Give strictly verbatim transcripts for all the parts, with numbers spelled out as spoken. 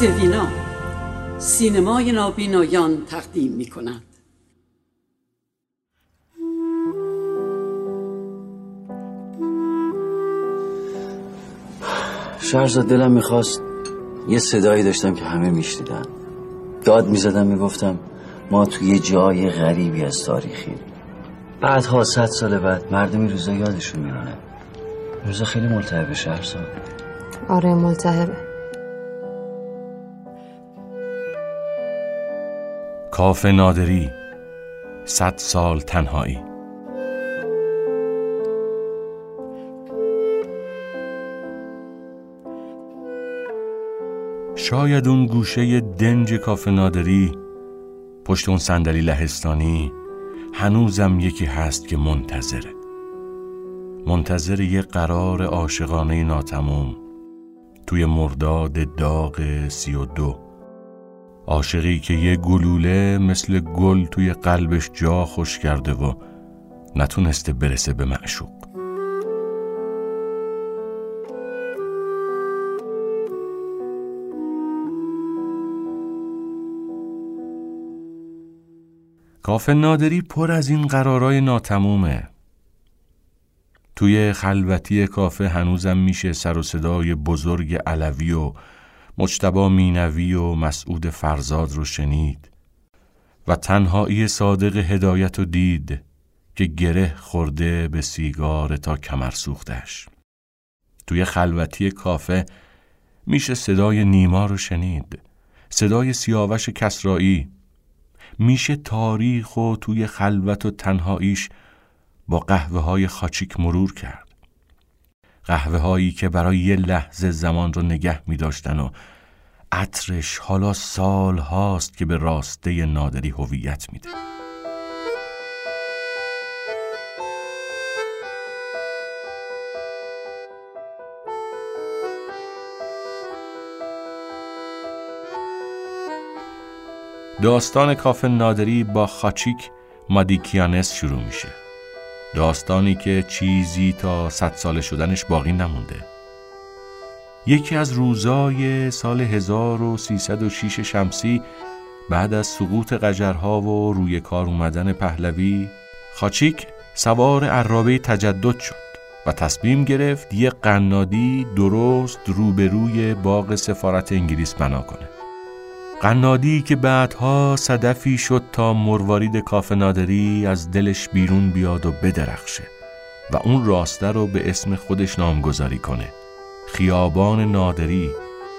سوینا، سینمای نابینایان تقدیم می کند. شهرزاد، دلم میخواست یه صدایی داشتم که همه میشنیدن. داد میزدم میگفتم ما توی یه جای غریبی از تاریخی. بعدها صد سال بعد مردمی روزا یادشون میمونه. روزا خیلی ملتهبه شهرزاد. آره ملتهبه. کاوه نادری، صد سال تنهایی. شاید اون گوشه دنج کاوه نادری، پشت اون صندلی لهستانی، هنوزم یکی هست که منتظره. منتظر یه قرار عاشقانه ناتمام توی مرداد داغ سی و دو. عاشقی که یه گلوله مثل گل توی قلبش جا خوش کرده و نتونسته برسه به معشوق. کاوه نادری پر از این قرارای ناتمومه. توی خلوتی کافه هنوزم میشه سر و صدای بزرگ علوی و مجتبی مینوی و مسعود فرزاد رو شنید و تنهایی صادق هدایت رو دید که گره خورده به سیگار تا کمر سوختش. توی خلوتی کافه میشه صدای نیما رو شنید، صدای سیاوش کسرایی. میشه تاریخ و توی خلوت و تنهاییش با قهوه های خاچیک مرور کرد. قهوه هایی که برای یه لحظه زمان رو نگه می داشتن و عطرش حالا سال هاست که به راسته نادری هویت میده. داستان کاوه نادری با خاچیک مادیکیانس شروع میشه. داستانی که چیزی تا صد ساله شدنش باقی نمونده. یکی از روزای سال هزار و سیصد و شش شمسی بعد از سقوط قجرها و روی کار اومدن پهلوی، خاچیک سوار عرابه تجدد شد و تصمیم گرفت یه قنادی درست روبروی باغ سفارت انگلیس بنا کنه. قنادی که بعدها صدفی شد تا مروارید کاوه نادری از دلش بیرون بیاد و بدرخشه و اون راسته رو به اسم خودش نامگذاری کنه، خیابان نادری.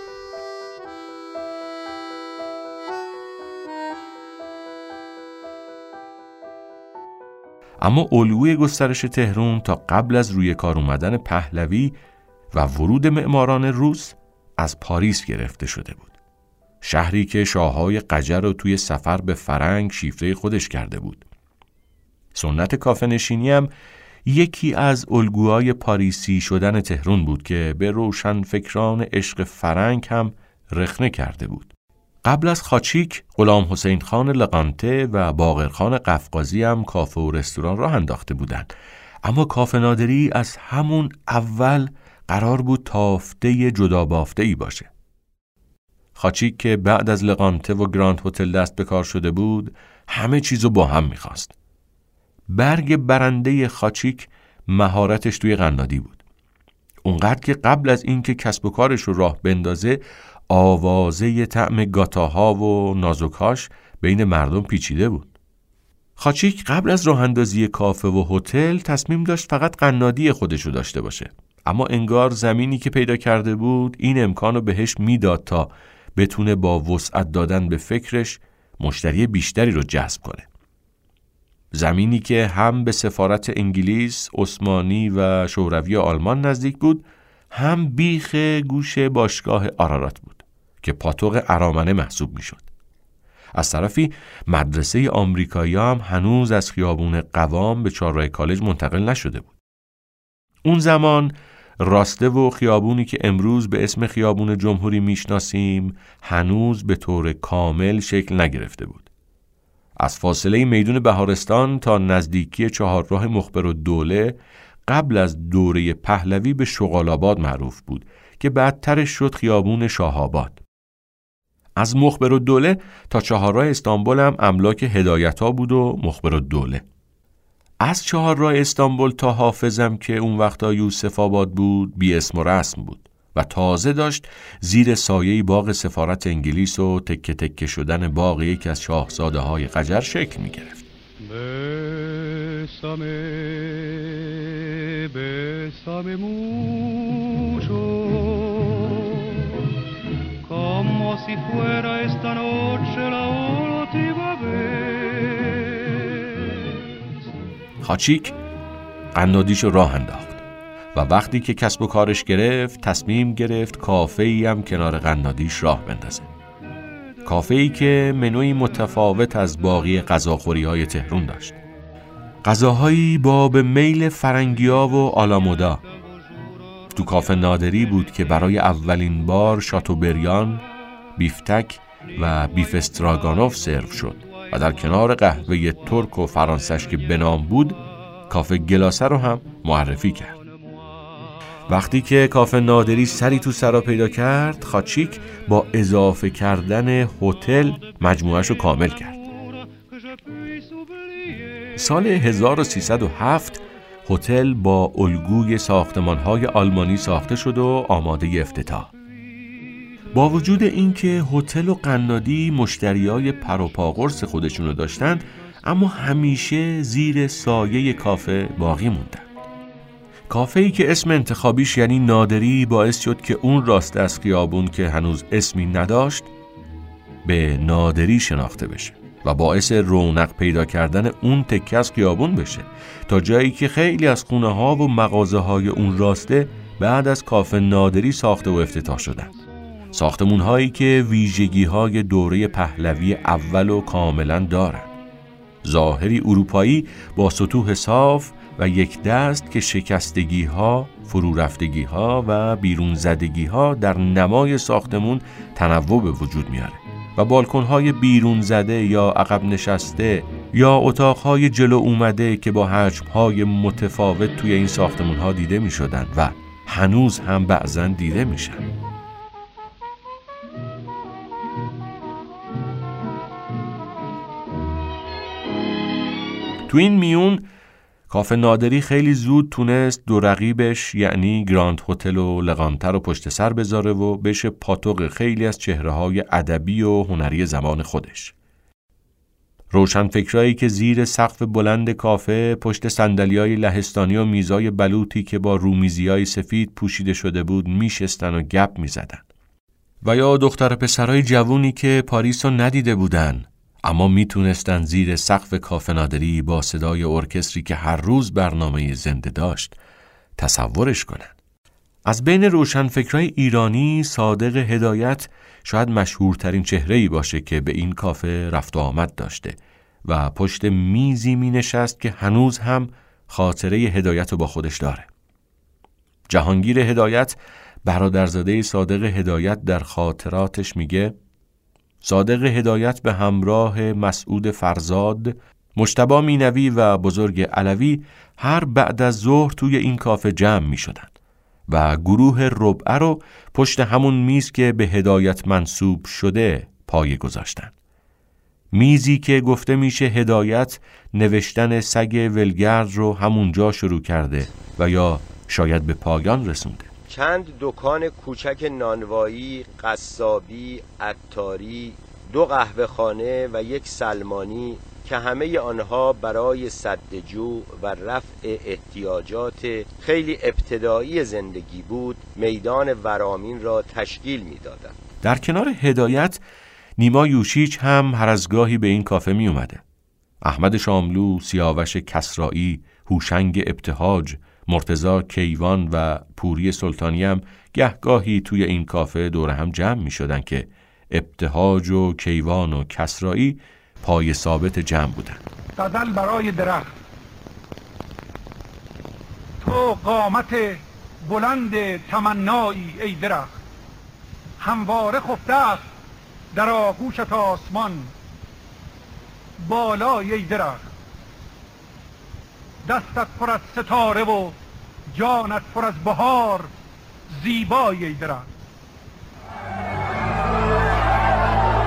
اما الگوی گسترش تهران تا قبل از روی کار اومدن پهلوی و ورود معماران روس از پاریس گرفته شده بود. شهری که شاههای قجر رو توی سفر به فرنگ شیفته خودش کرده بود. سنت کافه نشینی هم یکی از الگوهای پاریسی شدن تهران بود که به روشن فکران عشق فرنگ هم رخنه کرده بود. قبل از خاچیک، غلام حسین خان لقانته و باقر خان قفقازی هم کافه و رستوران راه انداخته بودند. اما کاوه نادری از همون اول قرار بود تافته جدا بافته‌ای باشه. خاچیک که بعد از لقانته و گراند هتل دست به کار شده بود، همه چیزو با هم میخواست. برگ برنده خاچیک مهارتش توی قنادی بود. اونقدر که قبل از اینکه کسب و کارش رو راه بندازه، آوازه طعم گاتاها و نازوکاش بین مردم پیچیده بود. خاچیک قبل از راه اندازی کافه و هتل تصمیم داشت فقط قنادی خودشو داشته باشه. اما انگار زمینی که پیدا کرده بود این امکانو بهش میداد تا بتونه با وسعت دادن به فکرش مشتری بیشتری رو جذب کنه. زمینی که هم به سفارت انگلیس، عثمانی و شوروی آلمان نزدیک بود، هم بیخ گوش باشگاه آرارات بود که پاتوق ارامنه محسوب می شد. از طرفی مدرسه آمریکایی هم هنوز از خیابون قوام به چهارراه کالج منتقل نشده بود. اون زمان راسته و خیابونی که امروز به اسم خیابون جمهوری میشناسیم هنوز به طور کامل شکل نگرفته بود. از فاصله میدون بهارستان تا نزدیکی چهارراه مخبرالدوله قبل از دوره پهلوی به شغال‌آباد معروف بود که بعدترش شد خیابون شاه‌آباد. از مخبرالدوله تا چهارراه استانبول هم املاک هدایت‌ها بود و مخبرالدوله. از چهارراه استانبول تا حافظم که اون وقتا یوسف آباد بود بی اسم و رسم بود و تازه داشت زیر سایه باغ سفارت انگلیس و تکه تکه شدن باغ یکی از شاهزاده های قجر شکل می گرفت. Bésame, bésame mucho, como si fuera esta noche la última vez. خاچیک قنادیشو راه انداخت و وقتی که کسب و کارش گرفت تصمیم گرفت کافه‌ای هم کنار قنادیش راه بندازه. کافه‌ای که منوی متفاوت از باقی غذاخوری‌های تهران داشت. غذاهایی با به میل فرنگی‌ها و آلامودا. تو کافه نادری بود که برای اولین بار شاتوبریان، بیفتک و بیف استراگانوف سرو شد و در کنار قهوه ترک و فرانسش که به نام بود کافه گلاسه رو هم معرفی کرد. وقتی که کافه نادری سری تو سرا پیدا کرد، خاچیک با اضافه کردن هتل مجموعه‌شو رو کامل کرد. سال هزار و سیصد و هفت هتل با الگوی ساختمان‌های آلمانی ساخته شد و آماده افتتاح. با وجود اینکه هتل و قنادی مشتریای پر و پا قرص خودشونو داشتن، اما همیشه زیر سایه کافه باقی موندن. کافه‌ای که اسم انتخابیش یعنی نادری باعث شد که اون راست از خیابون که هنوز اسمی نداشت به نادری شناخته بشه و باعث رونق پیدا کردن اون تکه از خیابون بشه، تا جایی که خیلی از خونه ها و مغازه های اون راسته بعد از کافه نادری ساخته و افتتاح شدن. ساختمون هایی که ویژگی های دوره پهلوی اول و کاملا دارن. ظاهری اروپایی با سطوح صاف و یک دست که شکستگی ها، فرو رفتگی ها و بیرون زدگی ها در نمای ساختمون تنوع به وجود میاره و بالکن های بیرون زده یا عقب نشسته یا اتاق های جلو اومده که با حجم های متفاوت توی این ساختمون ها دیده می شدن و هنوز هم بعضن دیده میشن. تو این میون کافه نادری خیلی زود تونست دو رقیبش یعنی گراند هتل و لقانته رو پشت سر بذاره و بشه پاتوق خیلی از چهره‌های ادبی و هنری زمان خودش. روشنفکرایی که زیر سقف بلند کافه پشت صندلی‌های لهستانی و میزای بلوطی که با رومیزی‌های سفید پوشیده شده بود میشستن و گپ میزدن. و یا دختر پسرای جوونی که پاریس رو ندیده بودن اما میتونستن زیر سقف کافه نادری با صدای ارکستری که هر روز برنامه زنده داشت تصورش کنن. از بین روشنفکرای ایرانی صادق هدایت شاید مشهورترین چهره‌ای باشه که به این کافه رفت و آمد داشته و پشت میزی می نشست که هنوز هم خاطره هدایت رو با خودش داره. جهانگیر هدایت برادرزاده صادق هدایت در خاطراتش میگه صادق هدایت به همراه مسعود فرزاد، مجتبی مینوی و بزرگ علوی هر بعد از ظهر توی این کافه جمع می شدن و گروه ربعه رو پشت همون میز که به هدایت منسوب شده پایه گذاشتن. میزی که گفته میشه هدایت نوشتن سگ ولگرد رو همونجا شروع کرده و یا شاید به پایان رسونده. چند دکان کوچک نانوایی، قصابی، عطاری، دو قهوه خانه و یک سلمانی که همه آنها برای سدجو و رفع احتیاجات خیلی ابتدایی زندگی بود، میدان ورامین را تشکیل می‌دادند. در کنار هدایت نیما یوشیچ هم هر از گاهی به این کافه می اومده. احمد شاملو، سیاوش کسرایی، هوشنگ ابتهاج، مرتضی کیوان و پوری سلطانی هم گهگاهی توی این کافه دور هم جمع می شدن که ابتهاج و کیوان و کسرایی پای ثابت جمع بودن. غزل برای درخت. تو قامت بلند تمنایی ای درخت، همواره خفته است در آغوشت آسمان بالای ای درخت. دستت پر از ستاره و جانت پر از بهار زیبای ای درخت.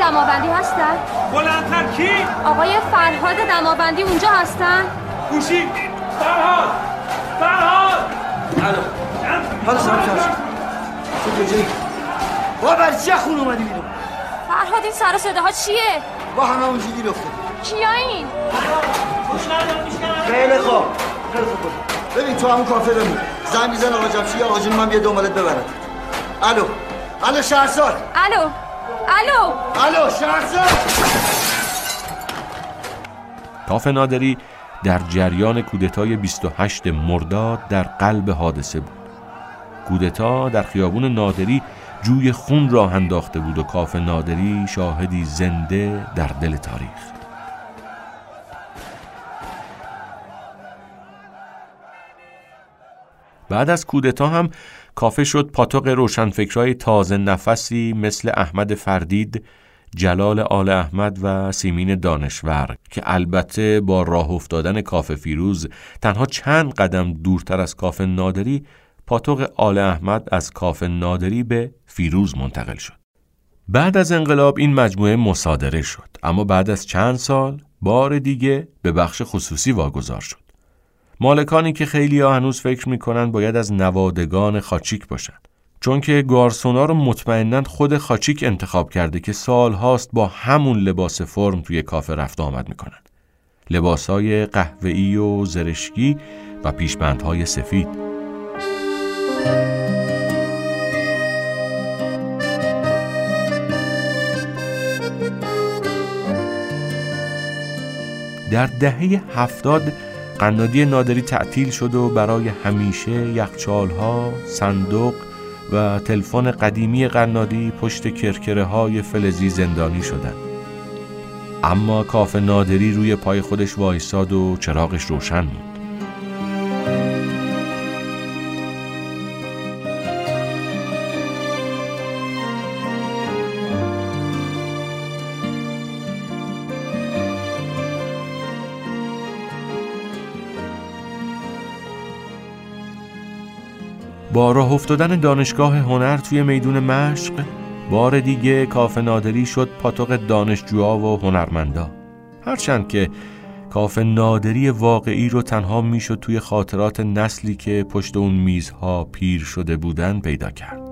دماوندی هستن؟ بلندتر کی؟ آقای فرهاد دماوندی اونجا هستن؟ گوشی فرهاد فرهاد الو حالا سلام چارش تو کجایی؟ با برای چه خون اومدی بیرون؟ فرهاد این سر و صداها چیه؟ با همه اون جیدی رفته کیا این؟ خیلی خوب خیلی خوب ببین تو همون کافه بمون زنگ میزن آقا جمشید آقا جون من بیا دنبالت ببرد. الو الو شهرزاد الو الو الو شهرزاد. کافه نادری در جریان کودتای بیست و هشتم مرداد در قلب حادثه بود. کودتا در خیابون نادری جوی خون راه انداخته بود و کافه نادری شاهدی زنده در دل تاریخ. بعد از کودتا هم کافه شد پاتوق روشنفکرای تازه نفسی مثل احمد فردید، جلال آل احمد و سیمین دانشور که البته با راه افتادن کافه فیروز تنها چند قدم دورتر از کافه نادری پاتوق آل احمد از کافه نادری به فیروز منتقل شد. بعد از انقلاب این مجموعه مصادره شد، اما بعد از چند سال بار دیگه به بخش خصوصی واگذار شد. مالکانی که خیلی ها هنوز فکر میکنن باید از نوادگان خاچیک باشن، چون که گارسونا رو مطمئناً خود خاچیک انتخاب کرده که سال هاست با همون لباس فرم توی کافه رفت آمد میکنن. لباسای قهوه‌ای و زرشکی و پیشبندهای سفید. در دهه هفتاد قنادی نادری تعطیل شد و برای همیشه یخچال‌ها، صندوق و تلفن قدیمی قنادی پشت کرکره های فلزی زندانی شدند. اما کافه نادری روی پای خودش وایساد و چراغش روشن بود. با راه افتادن دانشگاه هنر توی میدون مشق، بار دیگه کافه نادری شد پاتوق دانشجوها و هنرمندا. هرچند که کافه نادری واقعی رو تنها میشد توی خاطرات نسلی که پشت اون میزها پیر شده بودن پیدا کرد.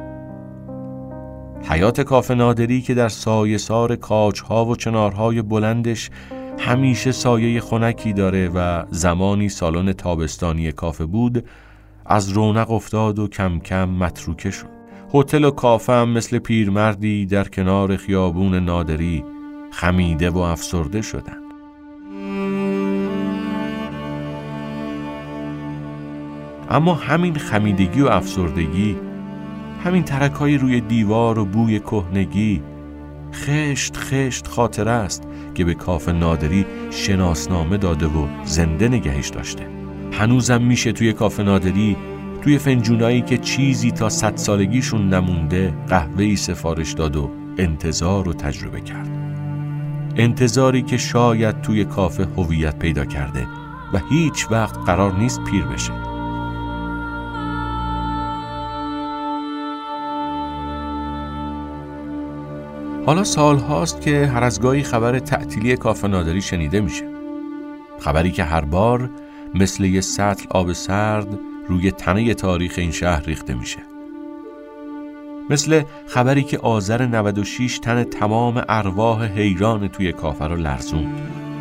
حیات کافه نادری که در سایه سار کاجها و چنارهای بلندش همیشه سایه خنکی داره و زمانی سالن تابستانی کافه بود، از رونق افتاد و کم کم متروکه شد. هتل و کافه هم مثل پیرمردی در کنار خیابون نادری خمیده و افسرده شدند. اما همین خمیدگی و افسردگی، همین ترکای روی دیوار و بوی کهنگی، خشت خشت خاطره است که به کافه نادری شناسنامه داده و زنده نگهش داشته. هنوزم میشه توی کافه نادری توی فنجونایی که چیزی تا صد سالگیشون نمونده قهوه‌ای سفارش داد و انتظار رو تجربه کرد. انتظاری که شاید توی کافه هویت پیدا کرده و هیچ وقت قرار نیست پیر بشه. حالا سال هاست که هر از گاهی خبر تعطیلی کافه نادری شنیده میشه. خبری که هر بار مثل یه سطل آب سرد روی تنه تاریخ این شهر ریخته میشه. مثل خبری که آذر نود و شش تن تمام ارواح حیران توی کافه رو لرزوند.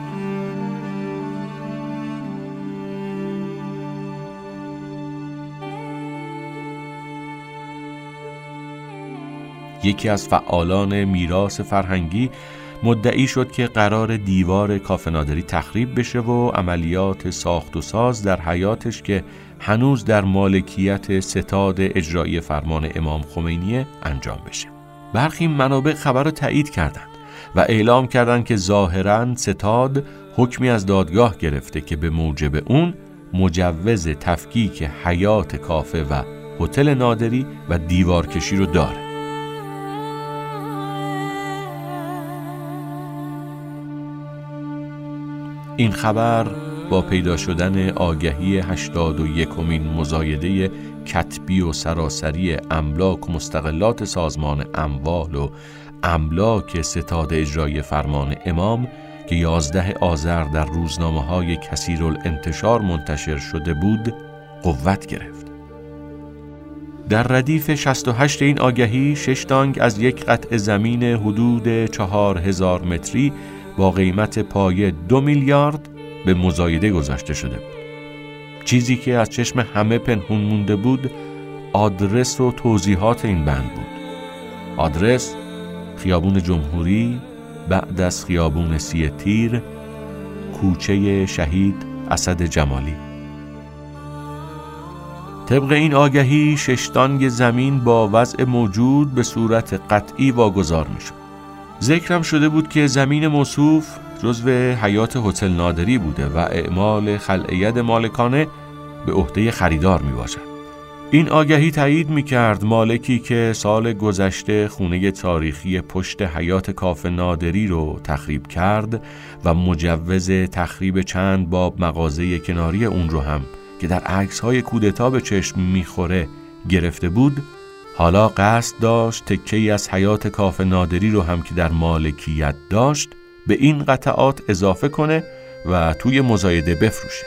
یکی از فعالان میراث فرهنگی مدعی شد که قرار دیوار کافه نادری تخریب بشه و عملیات ساخت و ساز در حیاتش که هنوز در مالکیت ستاد اجرایی فرمان امام خمینی انجام بشه. برخی منابع خبر رو تایید کردند و اعلام کردند که ظاهراً ستاد حکمی از دادگاه گرفته که به موجب اون مجوز تفکیک حیات کافه و هتل نادری و دیوارکشی رو داره. این خبر با پیدا شدن آگهی هشتاد و یکمین مزایده کتبی و سراسری املاک و مستقلات سازمان اموال و املاک ستاد اجرایی فرمان امام که یازده آذر در روزنامه‌های کثیرالانتشار منتشر شده بود قوت گرفت. در ردیف شصت و هشت این آگهی شش دانگ از یک قطع زمین حدود چهار هزار متری با قیمت پایه دو میلیارد به مزایده گذاشته شده بود. چیزی که از چشم همه پنهون مونده بود آدرس و توضیحات این بند بود. آدرس خیابون جمهوری بعد از خیابون سی تیر، کوچه شهید اسد جمالی. طبق این آگهی شش دانگ زمین با وضع موجود به صورت قطعی واگذار می شد. ذکرم شده بود که زمین موصوف جزو حیات هتل نادری بوده و اعمال خلع ید مالکانه به عهده خریدار می باشد. این آگهی تایید می کرد مالکی که سال گذشته خونه تاریخی پشت حیات کاخ نادری رو تخریب کرد و مجوز تخریب چند باب مغازه کناری اون رو هم که در عکس‌های کودتا به چشم می‌خوره گرفته بود، حالا قصد داشت تکه‌ای از حیات کاخ نادری رو هم که در مالکیت داشت به این قطعات اضافه کنه و توی مزایده بفروشه.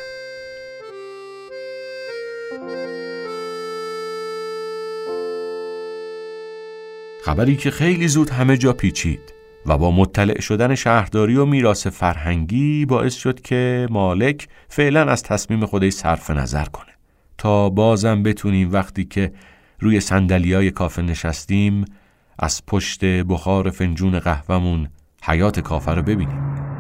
خبری که خیلی زود همه جا پیچید و با مطلع شدن شهرداری و میراث فرهنگی باعث شد که مالک فعلا از تصمیم خودش صرف نظر کنه تا بازم بتونیم وقتی که روی صندلیای کافه نشستیم از پشت بخار فنجون قهوه‌مون حیات کافه رو ببینیم.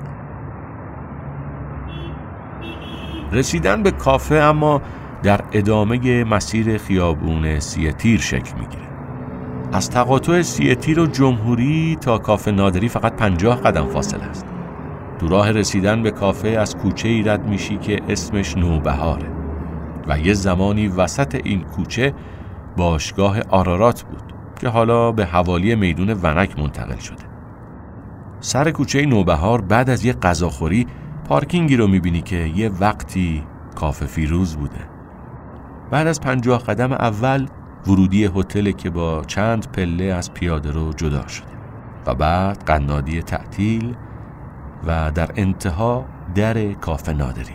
رسیدن به کافه اما در ادامه مسیر خیابون سی تیر شکل میگیره. از تقاطع سی تیر و جمهوری تا کاخ نادری فقط پنجاه قدم فاصله است. تو راه رسیدن به کافه از کوچه‌ای رد میشی که اسمش نوبهاره و یه زمانی وسط این کوچه باشگاه آرارات بود که حالا به حوالی میدون ونک منتقل شده. سر کوچه نوبهار بعد از یه غذاخوری پارکینگی رو میبینی که یه وقتی کافه فیروز بوده. بعد از پنجاه قدم اول ورودی هتل که با چند پله از پیاده رو جدا شده و بعد قنادی تعطیل و در انتها در کاخ نادری.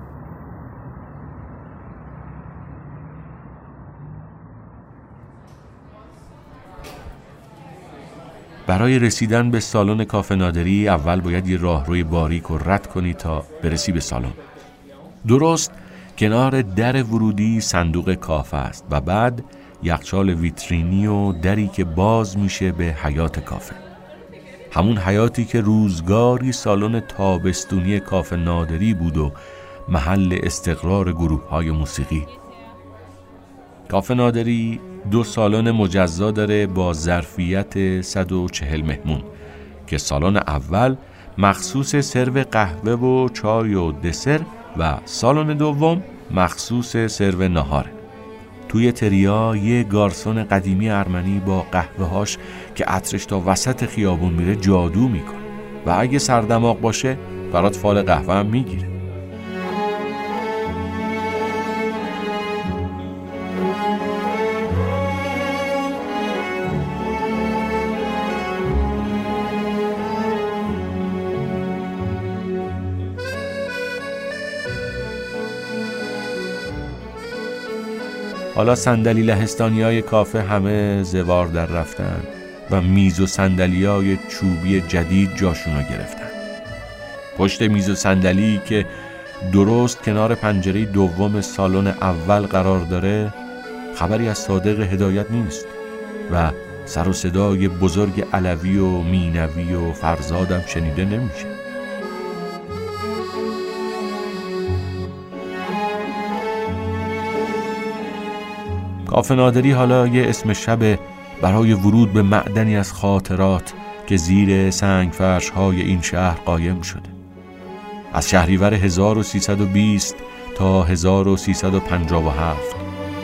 برای رسیدن به سالن کاخ نادری اول باید یه راهروی باریک رو رد کنی تا برسی به سالن. درست کنار در ورودی صندوق کافه است و بعد یخچال ویترینی و دری که باز میشه به حیات کافه. همون حیاتی که روزگاری سالن تابستونی کاخ نادری بود و محل استقرار گروه‌های موسیقی. کاخ نادری دو سالن مجزا داره با ظرفیت صد و چهل مهمون که سالن اول مخصوص سرو قهوه و چای و دسر و سالن دوم مخصوص سرو نهاره. توی تریا یه گارسون قدیمی ارمنی با قهوه‌هاش که عطرش تا وسط خیابون میره جادو میکنه و اگه سردماغ باشه برات فال قهوه هم میگیره. حالا صندلی لهستانیای کافه همه زوار در رفتن و میز و صندلیای چوبی جدید جاشونو گرفتن. پشت میز و صندلی که درست کنار پنجره دوم سالن اول قرار داره خبری از صادق هدایت نیست و سر و صدای بزرگ علوی و مینوی و فرزادم شنیده نمیشه. کاخ نادری حالا یه اسم شب برای ورود به معدنی از خاطرات که زیر سنگ فرش‌های این شهر قایم شده. از شهریور هزار و سیصد و بیست تا هزار و سیصد و پنجاه و هفت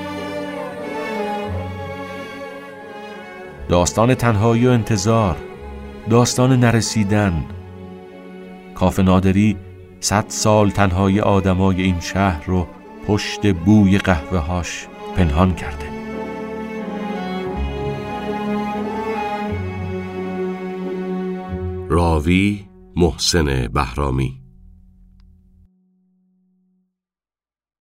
داستان تنهایی و انتظار، داستان نرسیدن. کاخ نادری صد سال تنهایی آدمای این شهر رو پشت بوی قهوه‌هاش پنهان کرده. راوی محسن بهرامی.